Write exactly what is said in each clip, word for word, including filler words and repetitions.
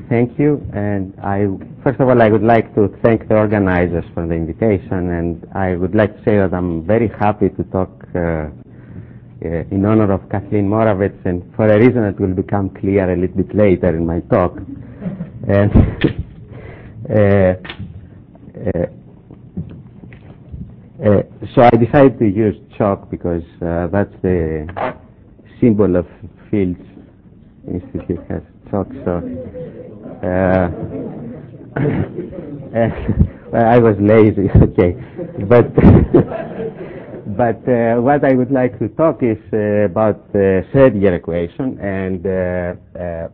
thank you. And I, first of all, I would like to thank the organizers for the invitation, and I would like to say that I'm very happy to talk uh, uh, in honor of Kathleen Moravec, and for a reason that will become clear a little bit later in my talk. And uh, uh, uh, so I decided to use chalk because uh, that's the symbol of Fields Institute has chalk. So uh, well, I was lazy, okay, but but uh, what I would like to talk is uh, about the Schrödinger equation, and uh, uh,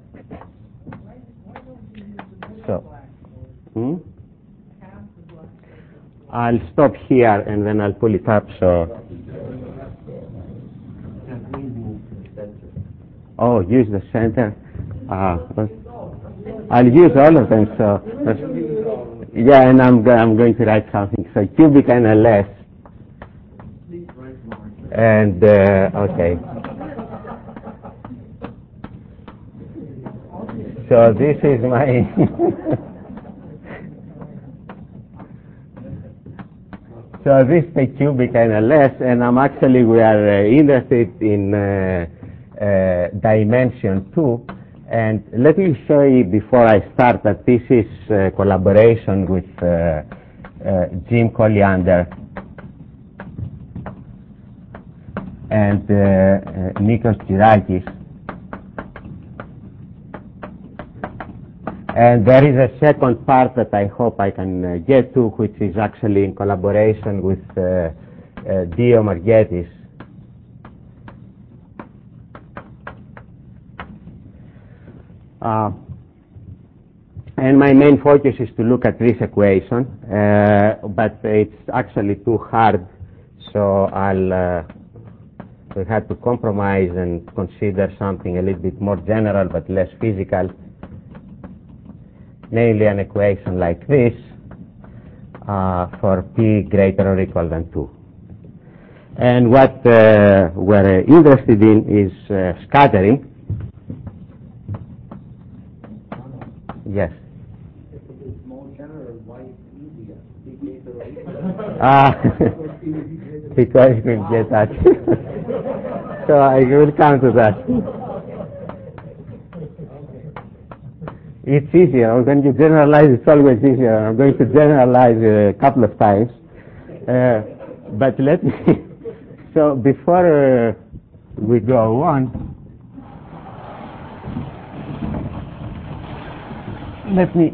so hmm? I'll stop here and then I'll pull it up. So oh, use the center. Uh, I'll use all of them. So yeah, and I'm go I'm going to write something. So cubic N L S. And uh, okay. So this is my so this is the cubic N L S, and I'm actually we are uh, interested in uh, uh, dimension two. And let me show you before I start that this is a collaboration with uh, uh, Jim Colliander and uh, uh, Nikos Girakis. And there is a second part that I hope I can uh, get to, which is actually in collaboration with uh, uh, Dio Margetis. Uh, and my main focus is to look at this equation, uh, but it's actually too hard, so I'll uh, we had to compromise and consider something a little bit more general but less physical, namely an equation like this uh, for p greater or equal than two. And what uh, we're interested in is uh, scattering. Yes. If it is more general, why easier? p greater or equal than two? Ah, because you will get that. So I will come to that. It's easier. When you generalize, it's always easier. I'm going to generalize a couple of times. Uh, but let me, so before uh, we go on, let me,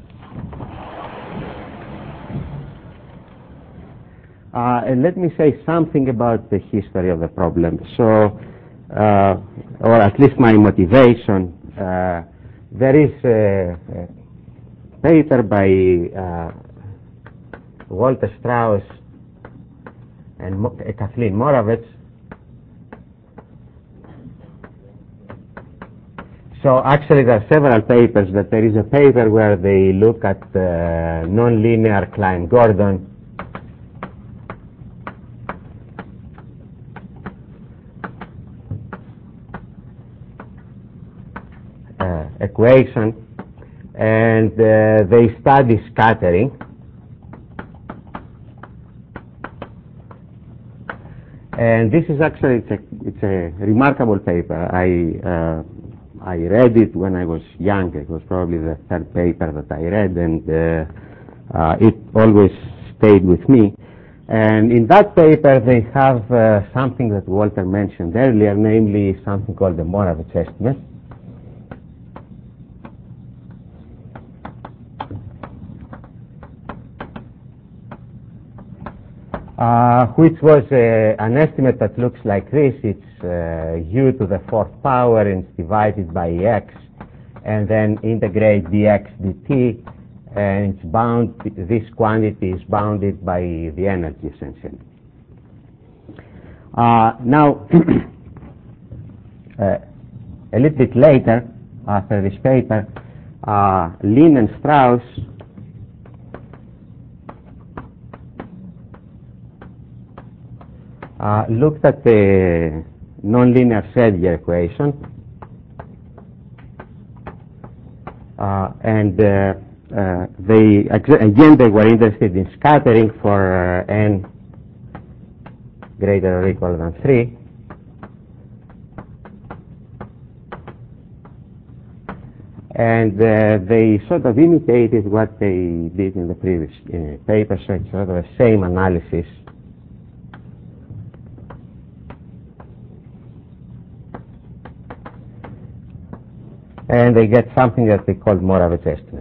uh, and let me say something about the history of the problem. So, uh, or at least my motivation. Uh, there is a, a paper by uh, Walter Strauss and Mo uh, Kathleen Moravec. So actually there are several papers, but there is a paper where they look at uh, nonlinear Klein-Gordon uh, equation, and uh, they study scattering. And this is actually, it's a, it's a remarkable paper. I uh, I read it when I was young. It was probably the third paper that I read, and uh, uh, it always stayed with me. And in that paper, they have uh, something that Walter mentioned earlier, namely something called the Moravec estimate. Uh, which was uh, an estimate that looks like this. It's uh, u to the fourth power, and it's divided by x, and then integrate dx dt, and it's bound, this quantity is bounded by the energy, essentially. Uh, now, uh, a little bit later, after this paper, uh, Lin and Strauss Uh, looked at the nonlinear Schrödinger equation, Uh, and uh, uh, they, again, they were interested in scattering for uh, n greater or equal than three. And uh, they sort of imitated what they did in the previous uh, paper, so it's sort of the same analysis. And they get something that they call Moravec estimate.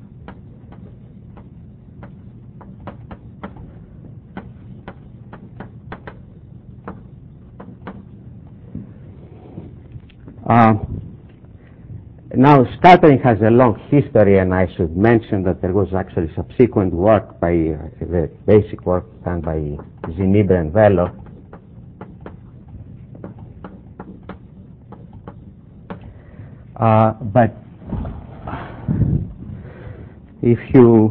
Uh, now, scattering has a long history, and I should mention that there was actually subsequent work by uh, the basic work done by Zinibre and Velo. Uh, but if you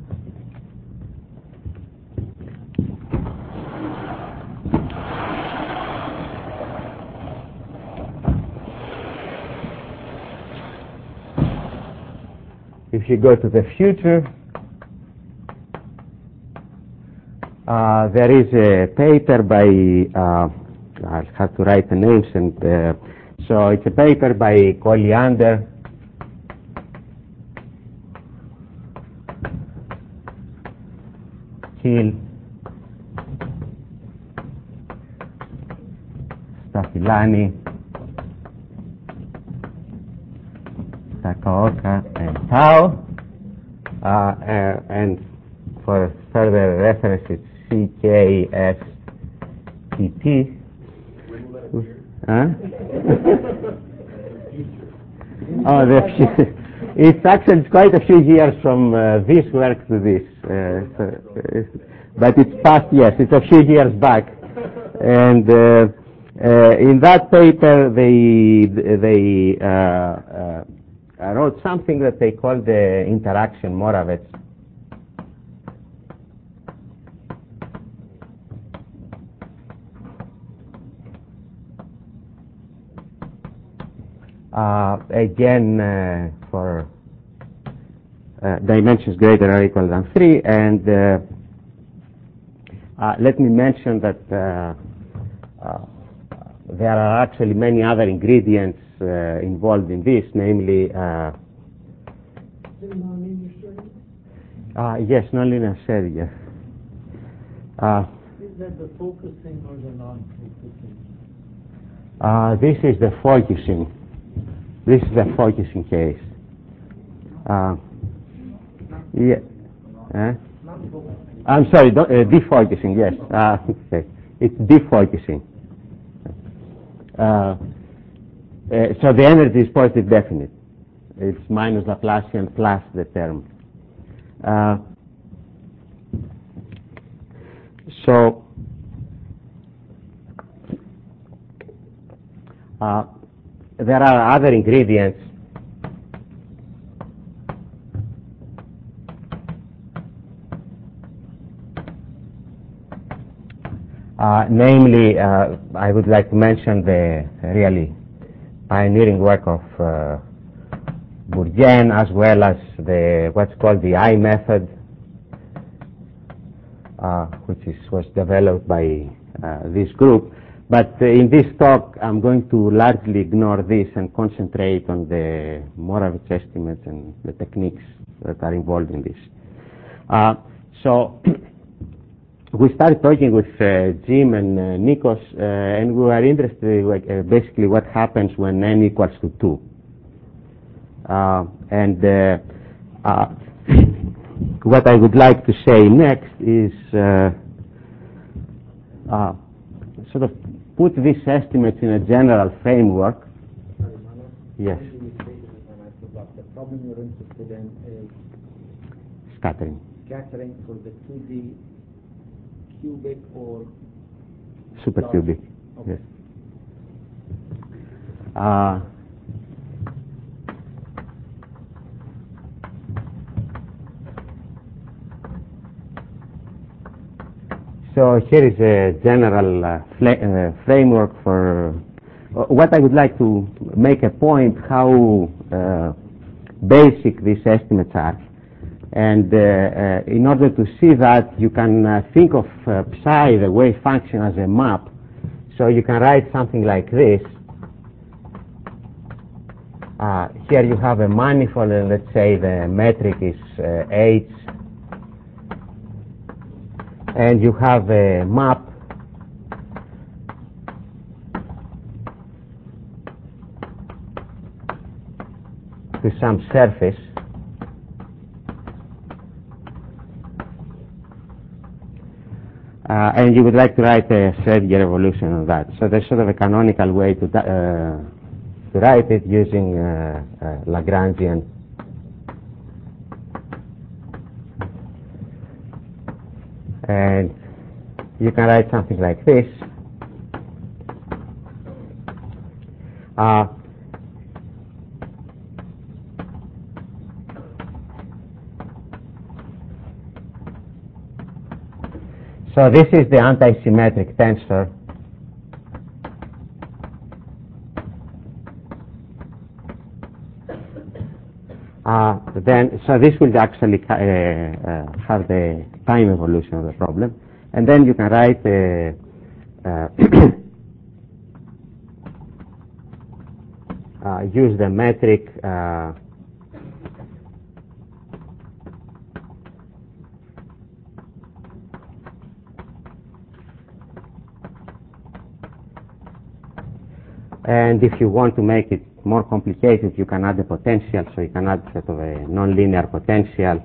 if you go to the future, uh, there is a paper by uh, I'll have to write the names, and uh, so it's a paper by Colliander, Hill, Stafilani, Takaoka, and Tao, uh, uh, and for further reference it's C K S T T. Huh? Oh, the it's actually it's quite a few years from uh, this work to this, uh, so, uh, but it's past, yes, it's a few years back, and uh, uh, in that paper they they uh, uh, wrote something that they called the interaction Moravec. Uh, again, uh, for uh, dimensions greater or equal than three, and uh, uh, let me mention that uh, uh, there are actually many other ingredients uh, involved in this, namely, uh, uh, yes, nonlinear sharing. Yes. Uh, Is that the focusing or the non-focusing? uh, this is the focusing. This is the focusing case. Uh, yeah. Uh, I'm sorry, don't, uh, defocusing, yes. Uh, okay. It's defocusing. Uh, uh, so the energy is positive definite. It's minus Laplacian plus the term. Uh, so, uh, there are other ingredients. Uh, namely, uh, I would like to mention the really pioneering work of uh, Bourdieu, as well as the what's called the I method, uh, which is, was developed by uh, this group. But uh, in this talk, I'm going to largely ignore this and concentrate on the Moravec estimates and the techniques that are involved in this. Uh, so we started talking with uh, Jim and uh, Nikos, uh, and we were interested in uh, basically what happens when n equals to two. Uh, and uh, uh, what I would like to say next is uh, uh, sort of put these estimates in a general framework. Sorry, Mano. Yes. You stated it and I forgot. The problem you're interested in is Scattering. scattering for the two D cubic or Supercubic. Okay. Yes. Uh, So here is a general uh, uh, framework for uh, what I would like to make a point how uh, basic these estimates are. And uh, uh, in order to see that, you can uh, think of uh, psi, the wave function, as a map. So you can write something like this. Uh, here you have a manifold, and let's say the metric is uh, H. And you have a map to some surface. Uh, and you would like to write a Schrödinger evolution on that. So there's sort of a canonical way to, uh, to write it using uh, uh, Lagrangian. And you can write something like this. Uh, So this is the anti-symmetric tensor. Uh, then, so this will actually uh, uh, have the time evolution of the problem, and then you can write uh, uh, uh, use the metric uh, and if you want to make it more complicated, you can add a potential, so you can add sort of a nonlinear potential.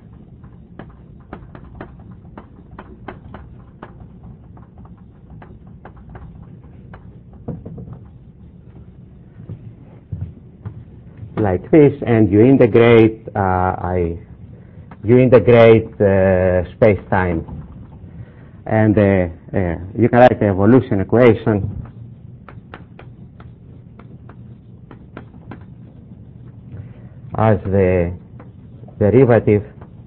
Like this, and you integrate, uh, I, you integrate uh, space-time, and uh, uh, you can write the evolution equation as the derivative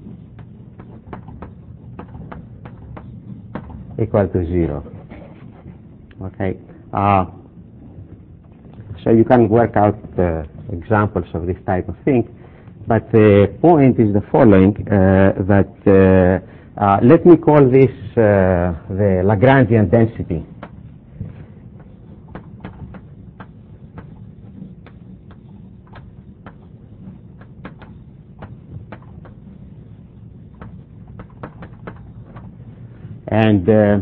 equal to zero. Okay, uh, so you can work out uh, examples of this type of thing, but the point is the following: uh, that uh, uh, let me call this uh, the Lagrangian density. And uh,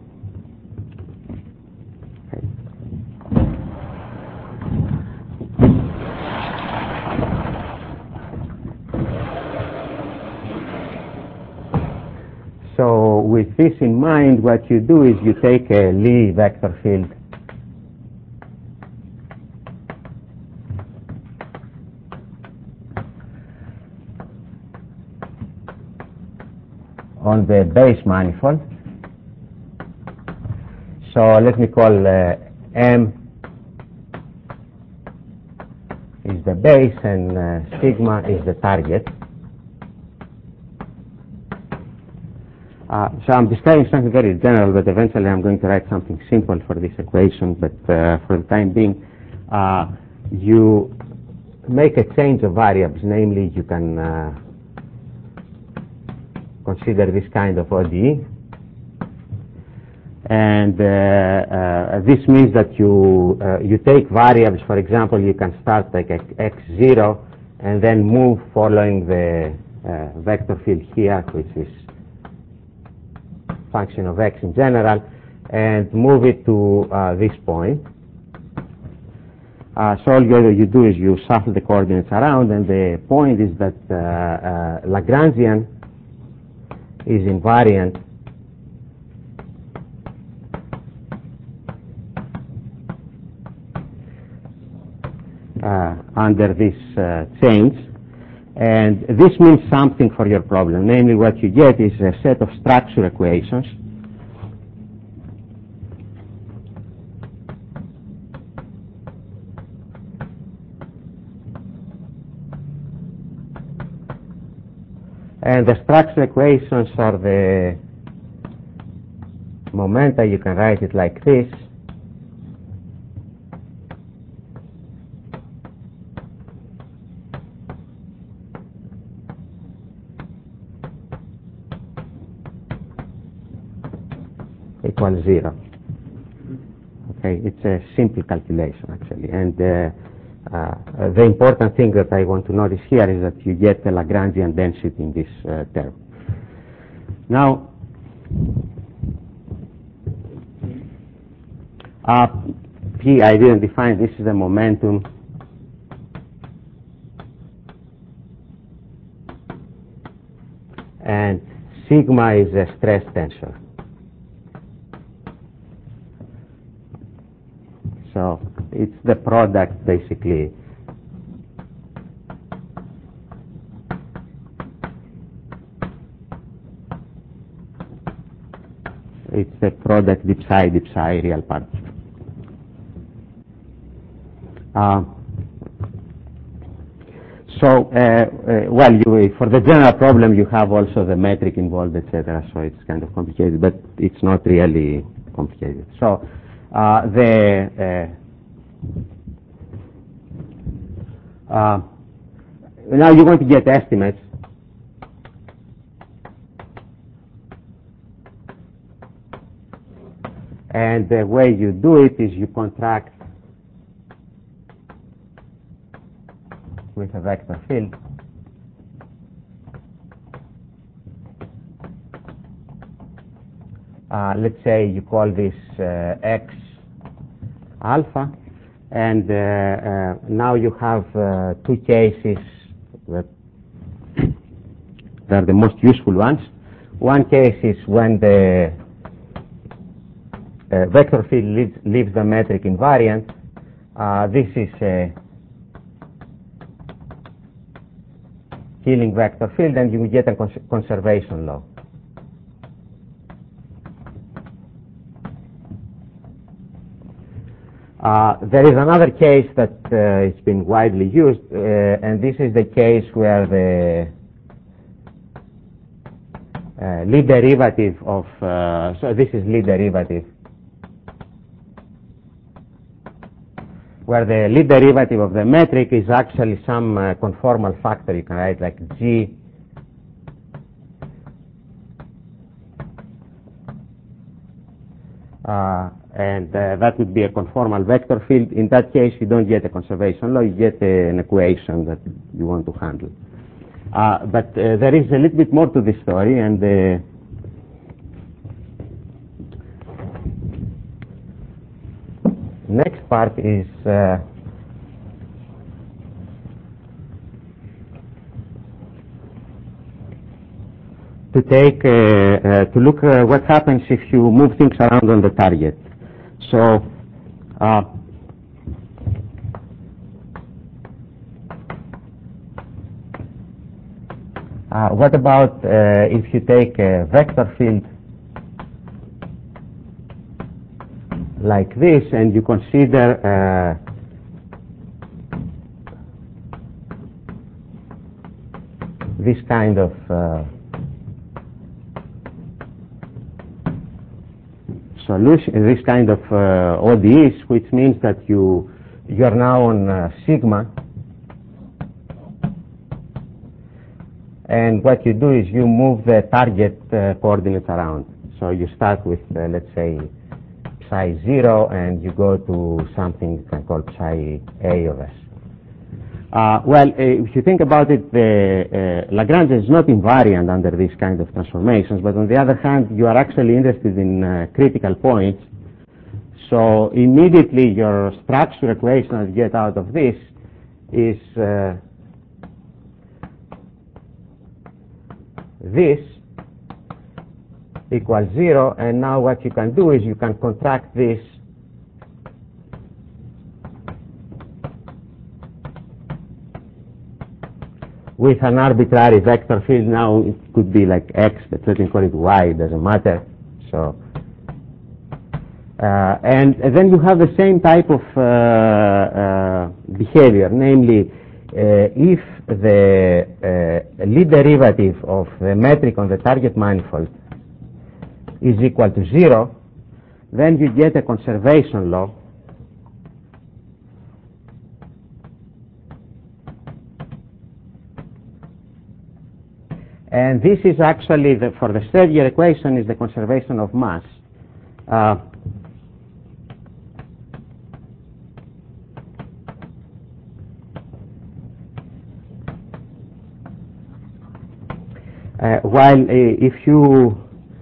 so with this in mind, what you do is you take a Lie vector field on the base manifold. So let me call uh, M is the base and uh, sigma is the target. Uh, so I'm describing something very general, but eventually I'm going to write something simple for this equation. But uh, for the time being, uh, you make a change of variables. Namely, you can uh, consider this kind of O D E. And uh, uh, this means that you uh, you take variables. For example, you can start like x zero and then move following the uh, vector field here, which is function of x in general, and move it to uh, this point. Uh, so all you, you do is you shuffle the coordinates around, and the point is that uh, uh, Lagrangian is invariant Uh, under this uh, change, and this means something for your problem. Namely, what you get is a set of structure equations and the structure equations are the momenta. You can write it like this. equals zero. Okay, it's a simple calculation actually, and uh, uh, the important thing that I want to notice here is that you get the Lagrangian density in this uh, term. Now, uh, P I didn't define. This is the momentum. And sigma is a stress tensor. So it's the product basically it's the product dip psi dip psi real part. Uh, so uh, uh, well, you, for the general problem you have also the metric involved, et cetera. So it's kind of complicated, but it's not really complicated. So uh, the uh, uh, now you're going to get estimates. And the way you do it is you contract with a vector field. Uh, let's say you call this uh, x alpha, and uh, uh, now you have uh, two cases that are the most useful ones. One case is when the uh, vector field leaves, leaves the metric invariant. Uh, this is a Killing vector field, and you get a cons conservation law. Uh, there is another case that uh, it's been widely used, uh, and this is the case where the uh, Lie derivative of, uh, so this is Lie derivative, where the Lie derivative of the metric is actually some uh, conformal factor. You can write like G uh, and uh, that would be a conformal vector field. In that case, you don't get a conservation law, you get uh, an equation that you want to handle. Uh, but uh, there is a little bit more to this story, and the next part is uh, to take uh, uh, to look uh, what happens if you move things around on the target. So uh, uh, what about uh, if you take a vector field like this, and you consider uh, this kind of uh, solution, this kind of uh, O D Es, which means that you you are now on uh, sigma, and what you do is you move the target uh, coordinates around. So you start with uh, let's say psi zero, and you go to something you can call psi a of s. Uh, well, uh, if you think about it, the uh, Lagrange is not invariant under these kind of transformations, but on the other hand, you are actually interested in uh, critical points. So immediately your structure equation that you get out of this is uh, this equals zero, and now what you can do is you can contract this with an arbitrary vector field. Now it could be like x, but let me call it y, it doesn't matter. So uh, and, and then you have the same type of uh, uh, behavior, namely uh, if the uh, Lie derivative of the metric on the target manifold is equal to zero, then you get a conservation law and this is actually the, for the Schrödinger equation is the conservation of mass, Uh, uh, while uh, if you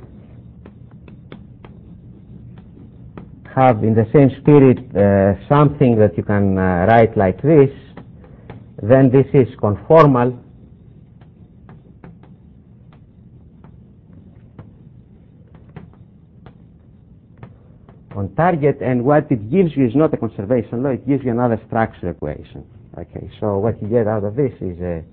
have in the same spirit uh, something that you can uh, write like this, then this is conformal on target, and what it gives you is not a conservation law, it gives you another structure equation. Okay, so what you get out of this is a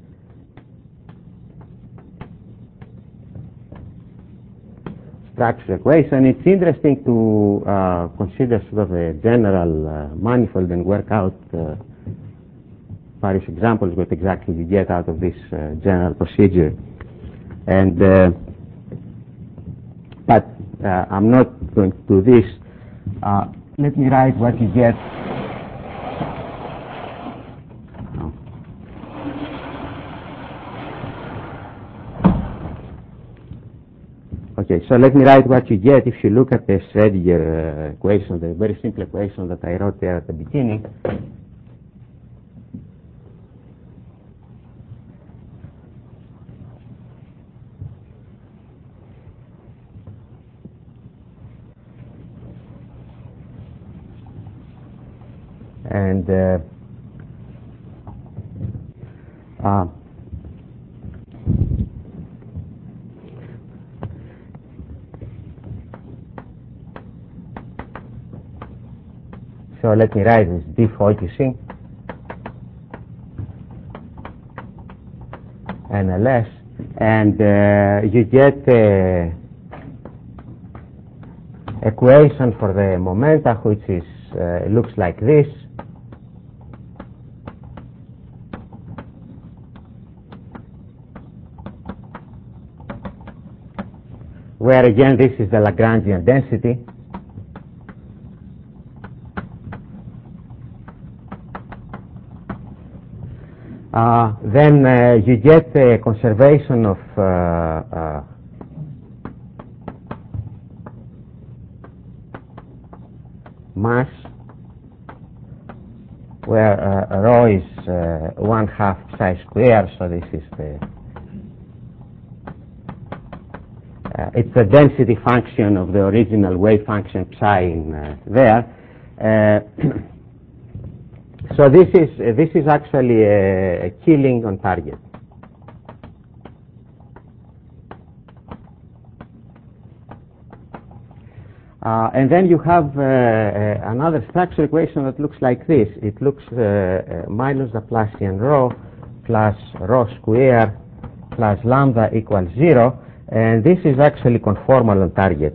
structure equation. It's interesting to uh, consider sort of a general uh, manifold and work out uh, various examples what exactly you get out of this uh, general procedure. And uh, but uh, I'm not going to do this. Uh, let me write what you get. Okay, so let me write what you get if you look at the Schrödinger uh, equation, the very simple equation that I wrote there at the beginning. And uh, uh, so let me write this defocusing N L S, and uh, you get uh, equation for the momenta which is uh, looks like this. Where again this is the Lagrangian density. Uh, then uh, you get a conservation of uh, uh, mass, where uh, rho is uh, one half psi square, so this is the uh, it's the density function of the original wave function psi in uh, there. Uh, So this is uh, this is actually a, a killing on target. Uh, and then you have uh, uh, another structure equation that looks like this. It looks uh, uh, minus Laplacian rho plus rho square plus lambda equals zero, and this is actually conformal on target.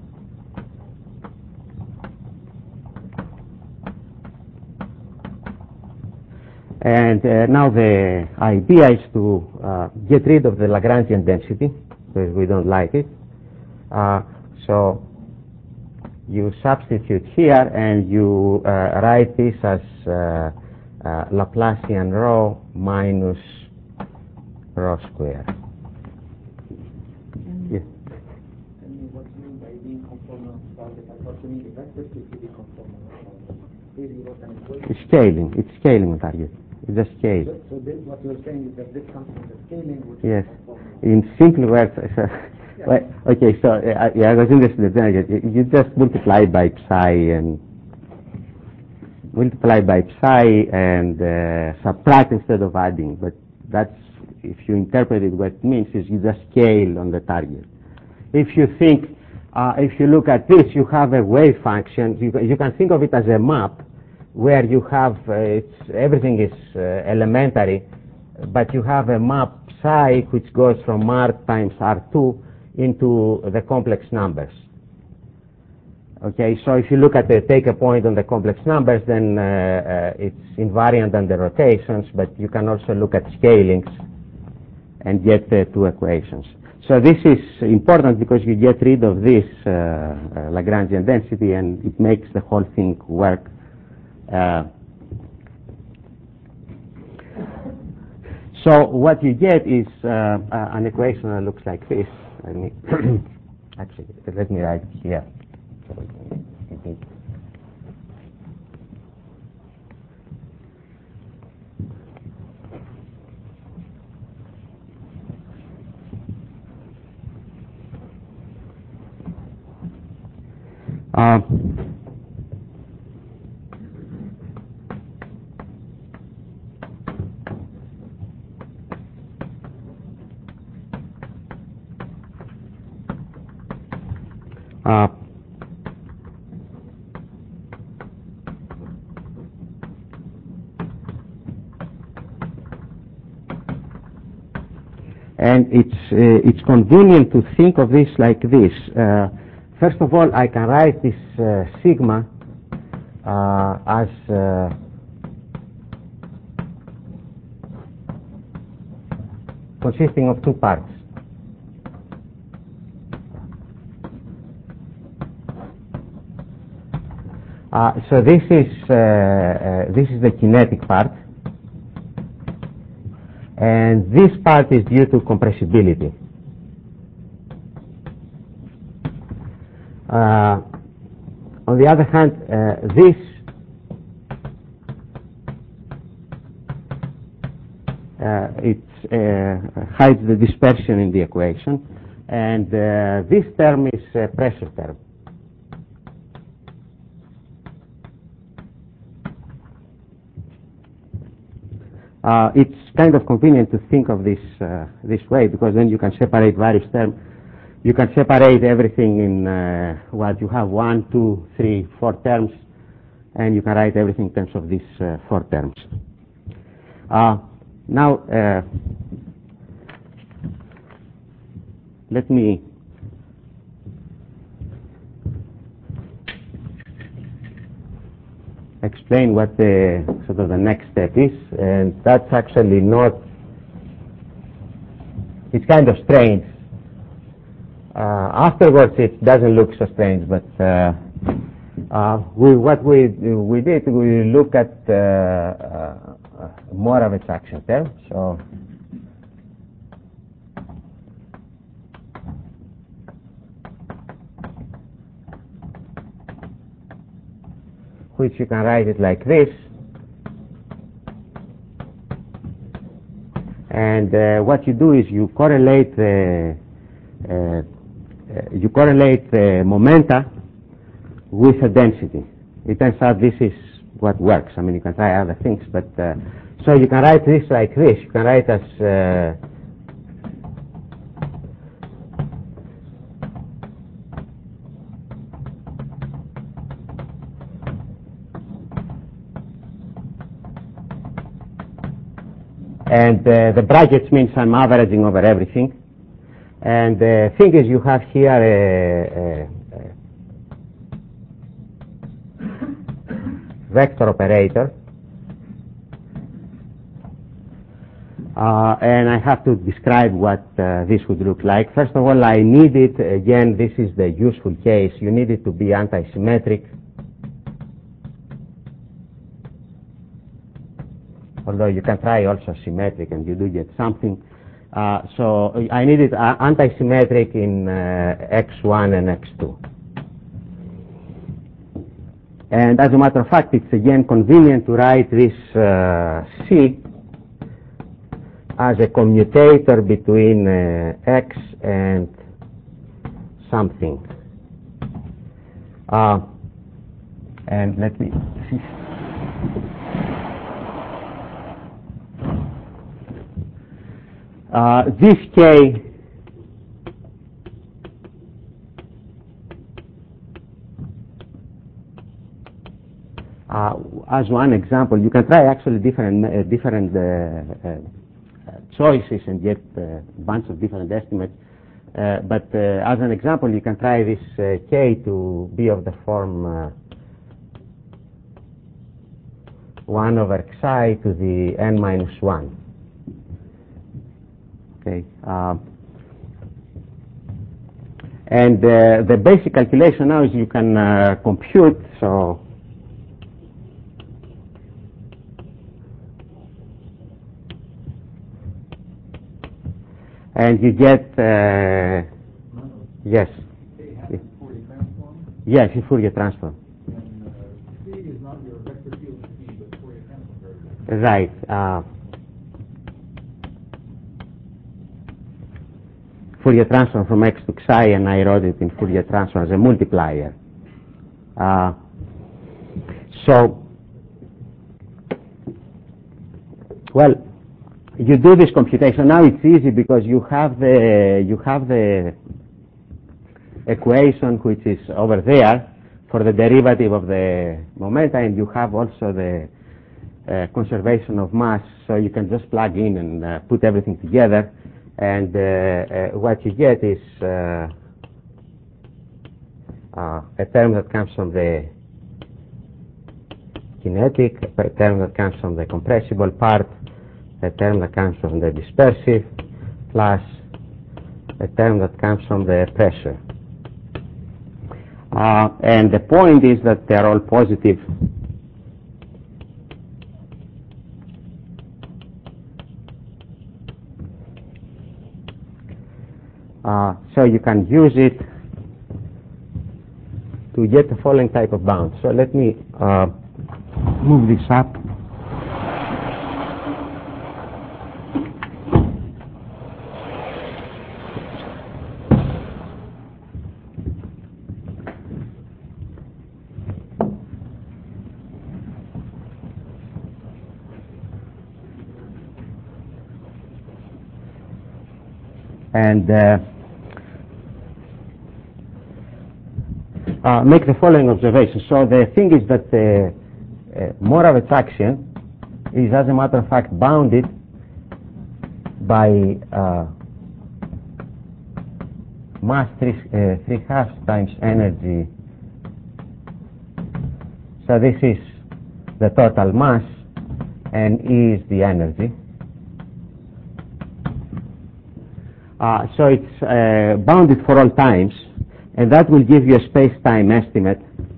And uh, now the idea is to uh, get rid of the Lagrangian density, because we don't like it. Uh, so you substitute here and you uh, write this as uh, uh, Laplacian rho minus rho square. Yes. Tell me what you mean by being conformal to target. I thought you mean the vector should be conformal to target. Here you wrote an equation. It's scaling. It's scaling on target. It's a scale. So, so this, what you're saying is that this comes from the scaling, which Yes. is conformal. In simple words, so, Yeah. well, okay, so uh, yeah, I was interested in you just multiply by psi and multiply by psi and uh, subtract instead of adding, but that's, if you interpret it, what it means is you just scale on the target. If you think, uh, if you look at this, you have a wave function, you, you can think of it as a map where you have, uh, it's, everything is uh, elementary, but you have a map psi which goes from R times R two into the complex numbers. Okay, so if you look at the take a point on the complex numbers, then uh, uh, it's invariant under rotations, but you can also look at scalings and get uh, two equations. So this is important because you get rid of this uh, uh, Lagrangian density and it makes the whole thing work. Uh, so what you get is uh, uh, an equation that looks like this. Let me actually, let me write it here. Uh, uh, and it's uh, it's convenient to think of this like this. Uh, first of all, I can write this uh, sigma uh, as uh, consisting of two parts. Uh, so this is uh, uh, this is the kinetic part, and this part is due to compressibility. Uh, on the other hand, uh, this uh, it uh, hides the dispersion in the equation, and uh, this term is a pressure term. Uh, it's kind of convenient to think of this uh, this way, because then you can separate various terms. You can separate everything in uh, what you have one, two, three, four terms, and you can write everything in terms of these uh, four terms. Uh, now, uh, let me explain what the sort of the next step is, and that's actually not. It's kind of strange. Uh, afterwards, it doesn't look so strange, but uh, uh, we, what we we did, we look at uh, uh, more of a traction term. So which you can write it like this, and uh, what you do is you correlate the uh, Uh, you correlate the momenta with a density. It turns out this is what works. I mean, you can try other things, but uh, so you can write this like this. You can write as uh, and uh, the brackets means I'm averaging over everything. And the thing is, you have here a, a, a vector operator, uh, and I have to describe what uh, this would look like. First of all, I need it, again, this is the useful case, you need it to be anti-symmetric, although you can try also symmetric and you do get something. Uh, so I need it uh, anti-symmetric in uh, X one and X two. And as a matter of fact, it's again convenient to write this uh, C as a commutator between uh, X and something. Uh, and let me see. Uh, this K uh, as one example, you can try actually different uh, different uh, uh, choices and get uh, a bunch of different estimates. Uh, but uh, as an example, you can try this uh, K to be of the form uh, one over xi to the n minus one. Okay, uh, and uh, the basic calculation now is you can uh, compute, so and you get uh, yes. Yes, in Fourier transform. And uh, C is not your vector field C, but Fourier transform variable. Right. Uh, Fourier transform from X to Xi, and I wrote it in Fourier transform as a multiplier. Uh, so, well, you do this computation. Now it's easy because you have the you have the equation which is over there for the derivative of the momenta, and you have also the uh, conservation of mass, so you can just plug in and uh, put everything together, and uh, uh, what you get is uh, uh, a term that comes from the kinetic, a term that comes from the compressible part, a term that comes from the dispersive, plus a term that comes from the pressure. Uh, and the point is that they are all positive. Uh, so you can use it to get the following type of bound. So let me uh, move this up. And uh, uh, make the following observation. So the thing is that the uh, Moravec axion is, as a matter of fact, bounded by uh, mass three, uh, three halves times energy. So this is the total mass, and E is the energy. Uh, so it's uh, bounded for all times, and that will give you a space-time estimate.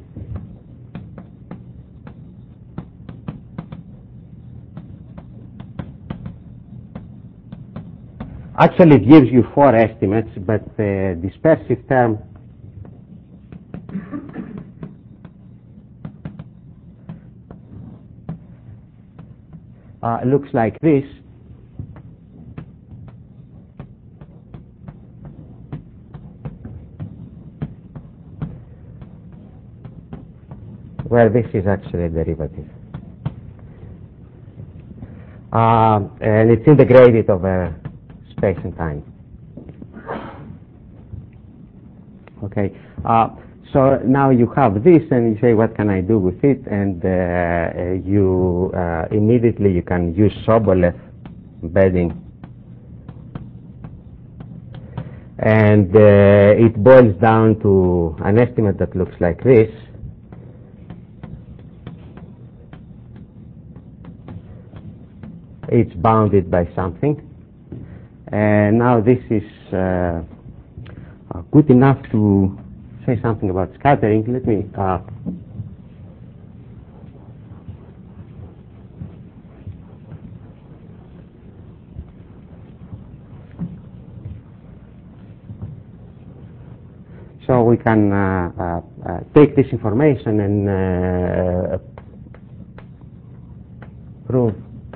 Actually, it gives you four estimates, but the dispersive term uh, looks like this. Where this is actually a derivative. Uh, and it's integrated over space and time. Okay, uh, so now you have this, and you say, what can I do with it? And uh, you uh, immediately you can use Sobolev embedding, and uh, it boils down to an estimate that looks like this. It's bounded by something, and now this is uh, good enough to say something about scattering. Let me uh, so we can uh, uh, uh, take this information and uh, prove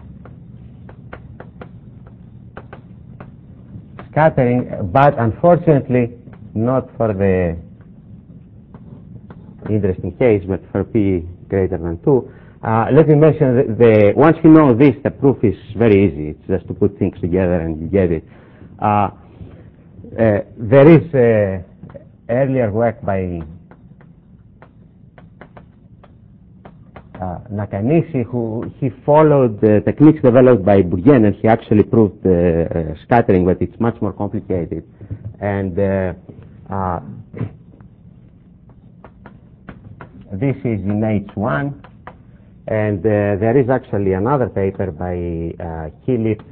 scattering, but unfortunately not for the interesting case, but for p greater than two. Uh, let me mention that the once you know this, the proof is very easy. It's just to put things together and you get it. Uh, uh, there is uh, earlier work by uh, Nakanishi, who he followed the techniques developed by Bourgain, and he actually proved uh, uh, scattering, but it's much more complicated. And uh, uh, this is in H one, and uh, there is actually another paper by uh, Kilip,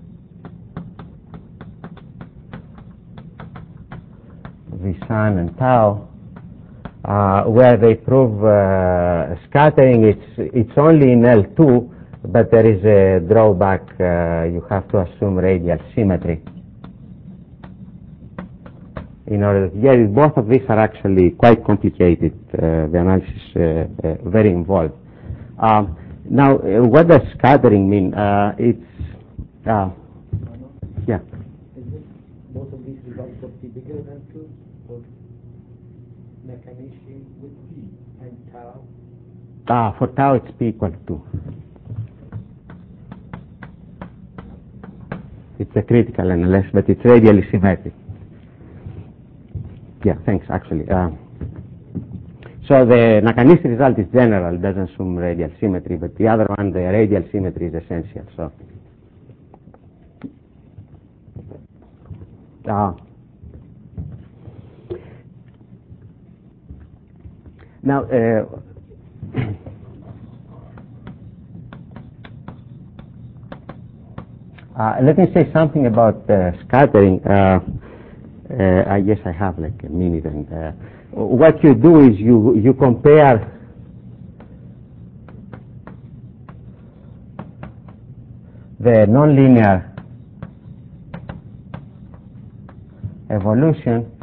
Visan, and Tao, uh, where they prove uh, scattering. It's it's only in L two, but there is a drawback. Uh, you have to assume radial symmetry in order to get it. Both of these are actually quite complicated. Uh, the analysis uh, uh, very involved. Um, now, uh, what does scattering mean? Uh, it's uh, yeah. Is it both of these results of T bigger than two, or Nakanishi with P and tau? Ah, for tau it's P equal to two. It's a critical analysis, but it's radially symmetric. Yeah, thanks, actually. Uh, so the Nakanishi result is general, doesn't assume radial symmetry, but the other one, the radial symmetry, is essential. So, uh, now, uh, uh, let me say something about uh, scattering. Uh, Uh, I guess I have like a minute. And uh, what you do is you you compare the nonlinear evolution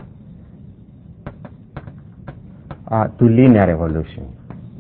uh, to linear evolution.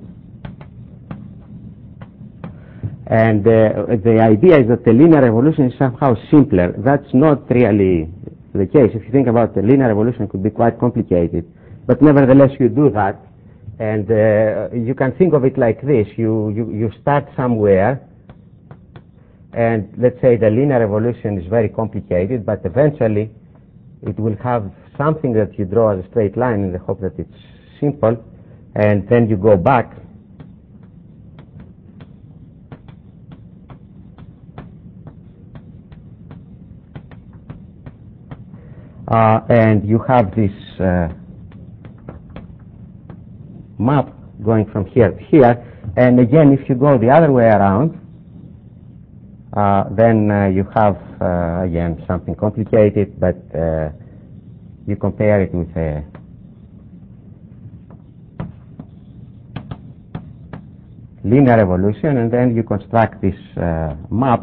And uh, the idea is that the linear evolution is somehow simpler. That's not really the case. If you think about the linear evolution, it could be quite complicated, but nevertheless you do that, and uh, you can think of it like this: you, you you start somewhere, and let's say the linear evolution is very complicated, but eventually it will have something that you draw as a straight line in the hope that it's simple, and then you go back. Uh, and you have this uh, map going from here to here, and again, if you go the other way around, uh, then uh, you have uh, again something complicated, but uh, you compare it with a linear evolution, and then you construct this uh, map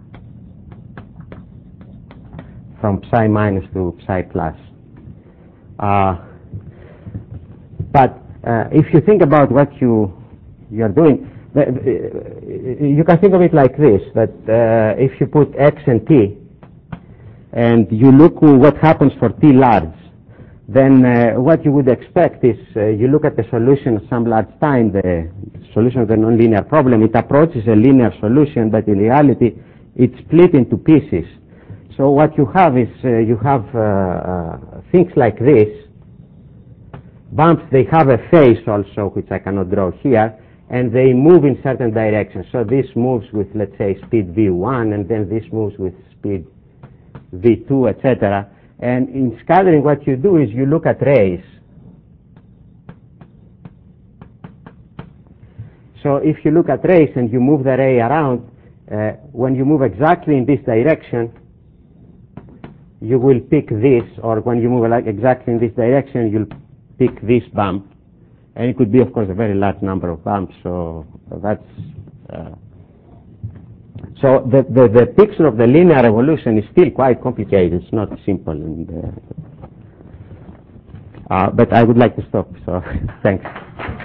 from psi minus to psi plus. Uh, but uh, if you think about what you you're doing, uh, you can think of it like this: that uh, if you put x and t, and you look what happens for t large, then uh, what you would expect is uh, you look at the solution at some large time, the solution of the nonlinear problem. It approaches a linear solution, but in reality, it's split into pieces. So what you have is uh, you have uh, uh, things like this. Bumps, they have a phase also, which I cannot draw here, and they move in certain directions. So this moves with, let's say, speed v one, and then this moves with speed v two, et cetera. And in scattering, what you do is you look at rays. So if you look at rays and you move the ray around, uh, when you move exactly in this direction, you will pick this, or when you move like exactly in this direction, you'll pick this bump. And it could be, of course, a very large number of bumps. So that's uh, so the, the the picture of the linear evolution is still quite complicated. It's not simple, and, uh, uh, but I would like to stop. So thanks.